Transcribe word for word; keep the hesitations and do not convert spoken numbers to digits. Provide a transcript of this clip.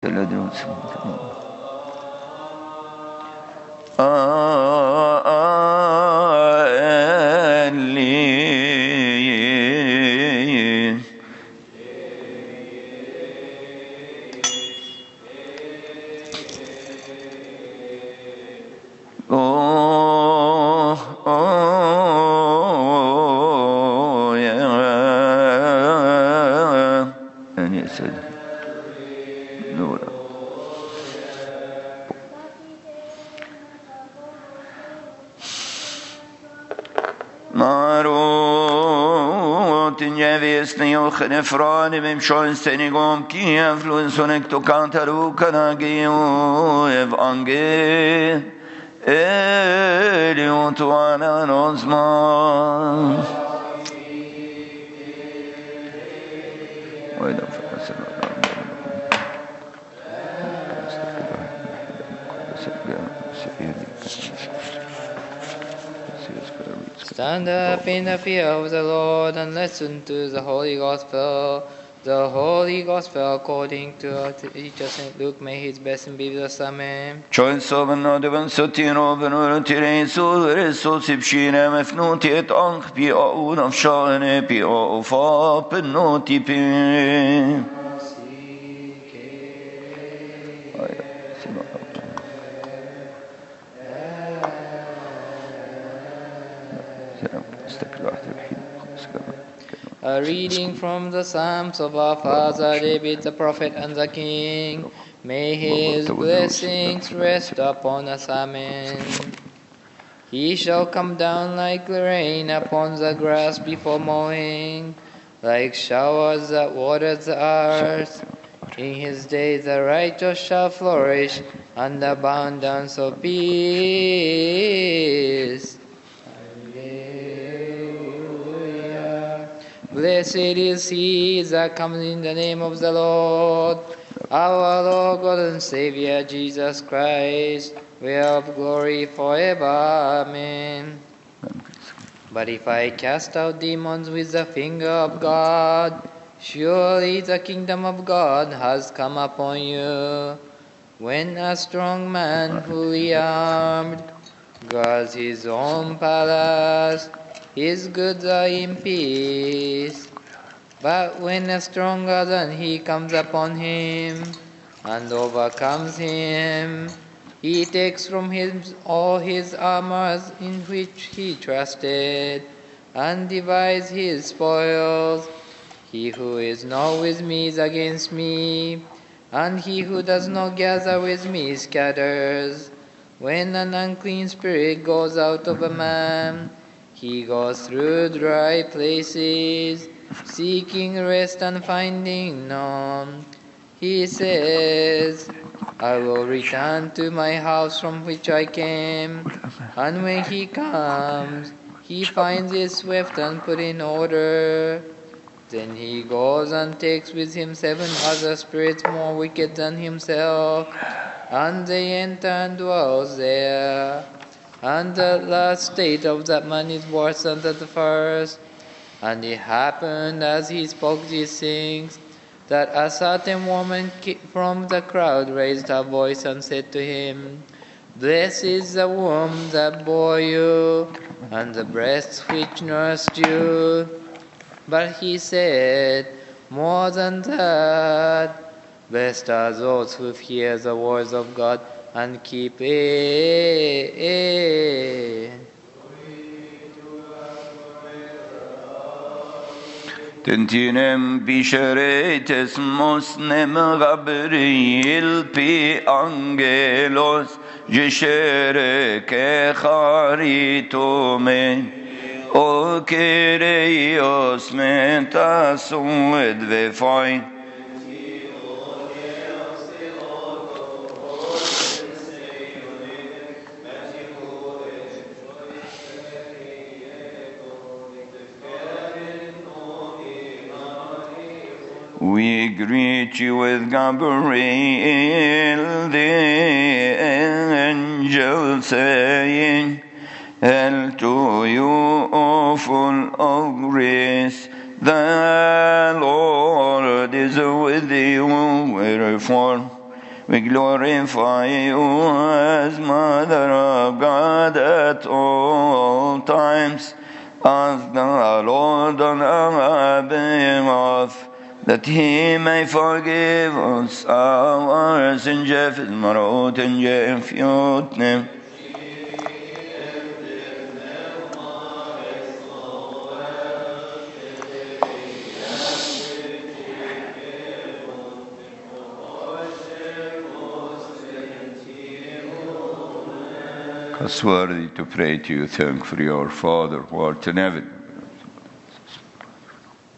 Nefrani mim shoin senigom kiev lun sonek to kantaru kanagio ev ange elion to ananozma Stand up in the fear of the Lord and listen to the Holy Gospel. The Holy Gospel according to our teacher Saint Luke. May his blessing be with us. Amen. Choin soben nodeven sotino benur tire so reso sipshine mefnuti et ank pi au nafshane pi au fa penoti pi. A reading from the Psalms of our father David, the prophet and the king. May his blessings rest upon us. Amen. He shall come down like rain upon the grass before mowing, like showers that water the earth. In his day the righteous shall flourish, and abundance of peace. Blessed is he that comes in the name of the Lord. Our Lord God and Savior Jesus Christ, we have glory forever. Amen. But if I cast out demons with the finger of God, surely the kingdom of God has come upon you. When a strong man fully armed guards his own palace, his goods are in peace. But when a stronger than he comes upon him and overcomes him, he takes from him all his armors in which he trusted, and divides his spoils. He who is not with me is against me, and he who does not gather with me scatters. When an unclean spirit goes out of a man, he goes through dry places, seeking rest and finding none. He says, I will return to my house from which I came. And when he comes, he finds it swept and put in order. Then he goes and takes with him seven other spirits more wicked than himself, and they enter and dwell there. And the last state of that man is worse than the first. And it happened as he spoke these things, that a certain woman from the crowd raised her voice and said to him, Blessed is the womb that bore you, and the breasts which nursed you. But he said, more than that, blessed are those who hear the words of God and keep it. Tentinem bisharetes mosnem Gabriel pi angelos jeshere ke charitome o kereios mentasum dvefain. We greet you with Gabriel, the angel, saying, Hail to you, O full of grace, the Lord is with you. Wherefore We glorify you as Mother of God at all times, as the Lord on our behalf, that He may forgive us our sins. Jeff is marot and Jeff yotnem. It's worthy to pray to you, thank for your Father who art in heaven.